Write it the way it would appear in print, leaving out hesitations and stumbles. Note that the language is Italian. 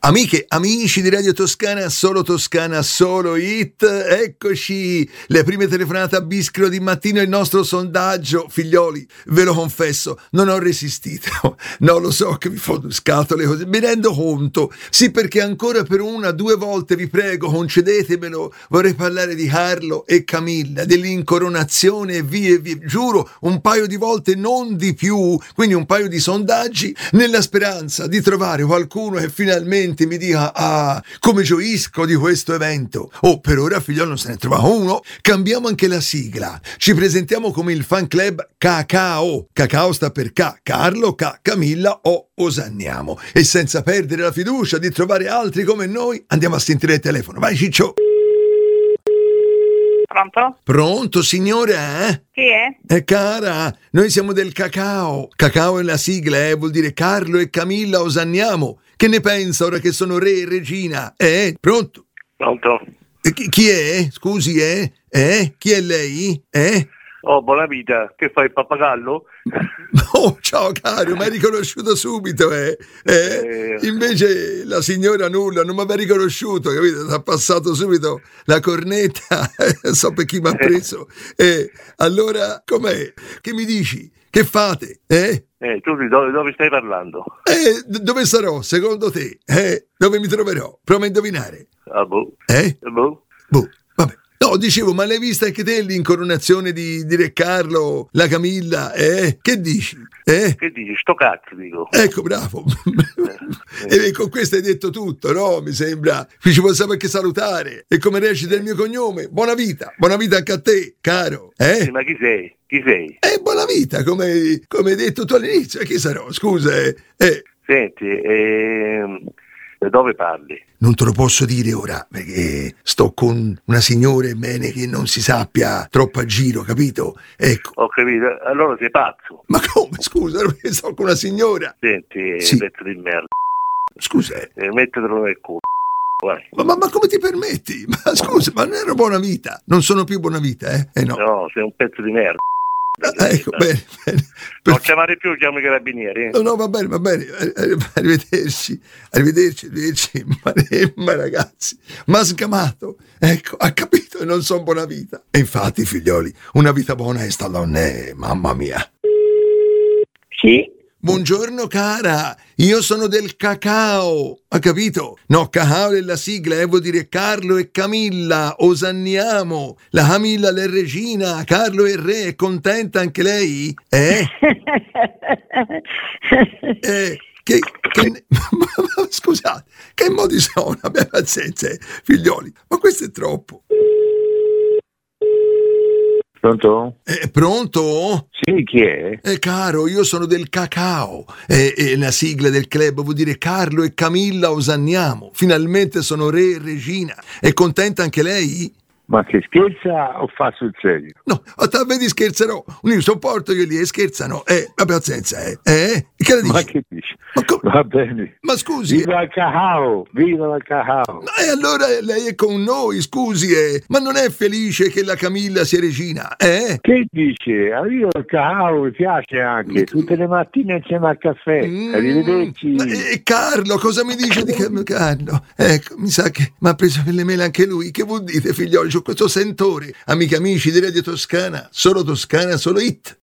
Amiche, amici di Radio Toscana, solo hit, eccoci, le prime telefonate a Bischero di mattino, il nostro sondaggio, figlioli, ve lo confesso, non ho resistito, no, lo so che vi fa scatole così, mi rendo conto, sì, perché ancora per 1-2 volte vi prego, concedetemelo, vorrei parlare di Carlo e Camilla, dell'incoronazione e via, giuro, un paio di volte, non di più, quindi un paio di sondaggi, nella speranza di trovare qualcuno che finalmente mi dica come gioisco di questo evento. Oh, per ora figliolo non se ne trova uno. Cambiamo anche la sigla, ci presentiamo come il fan club Cacao. Cacao sta per Carlo, Camilla o Osanniamo, e senza perdere la fiducia di trovare altri come noi andiamo a sentire il telefono. Vai Ciccio. Pronto? Pronto, signora? Chi è? Cara, noi siamo del Cacao. Cacao è la sigla, vuol dire Carlo e Camilla Osanniamo. Che ne pensa ora che sono re e regina? Pronto? Pronto? Chi è? Scusi, Chi è lei? Oh, buona vita, che fai, il pappagallo? Oh, ciao caro, mi hai riconosciuto subito, Invece la signora nulla, non mi aveva riconosciuto, capito? Ti ha passato subito la cornetta, so per chi mi ha preso. Allora, com'è? Che mi dici? Che fate? Tu dove stai parlando? Dove sarò, secondo te? Dove mi troverò? Prova a indovinare. Boh. Boh, vabbè. No, dicevo, ma l'hai vista anche te l'incoronazione di Re Carlo, la Camilla, Che dici? Che dici? Sto cazzo, dico. Ecco, bravo. E con questo hai detto tutto, no? Mi sembra. Qui ci possiamo anche salutare. E come recita il mio cognome? Buona vita anche a te, caro. Sì, ma chi sei? Chi sei? Buona vita, come hai detto tu all'inizio. Chi sarò? Scusa, Senti, da dove parli? Non te lo posso dire ora, perché sto con una signora, è bene che non si sappia troppo a giro, capito? Ecco. Ho capito, allora sei pazzo. Ma come? Scusa, perché sto con una signora? Senti, sì. pezzo di merda. Scusa. Mettetelo nel culo. Vai. Ma come ti permetti? Ma scusa, ma non ero buona vita. Non sono più buona vita, no. No, sei un pezzo di merda. Ecco, bene. Non chiamare più, chiamo i carabinieri. No, va bene. Arrivederci. Ma ragazzi, m'ha scamato. Ecco, ha capito che non sono buona vita. E infatti, figlioli, una vita buona è sta donna, mamma mia. Sì. Buongiorno cara, io sono del Cacao, ha capito? No, Cacao è la sigla, vuol dire Carlo e Camilla, Osanniamo, la Camilla è regina, Carlo è re, è contenta anche lei? Scusate, che modi sono? Abbia pazienza, figlioli, ma questo è troppo. Pronto? Pronto? Sì, chi è? Caro, io sono del Cacao e la sigla del club vuol dire Carlo e Camilla Osanniamo. Finalmente sono re e regina. È contenta anche lei? Ma che scherza o fa sul serio? No, vedi scherzerò. Non sopporto che lì scherzano. Ma pazienza, Che la dici? Ma che dici? Ma va bene. Ma scusi. Viva il Cacao! Viva il Cacao! Ma allora lei è con noi, scusi, Ma non è felice che la Camilla sia regina, Che dice? Io il Cacao mi piace anche. Tutte le mattine insieme al caffè. Arrivederci. Carlo, cosa mi dice di Carlo? Ecco, mi sa che mi ha preso per le mele anche lui. Che vuol dire, figlioli? C'ho questo sentore. Amici di Radio Toscana, solo hit.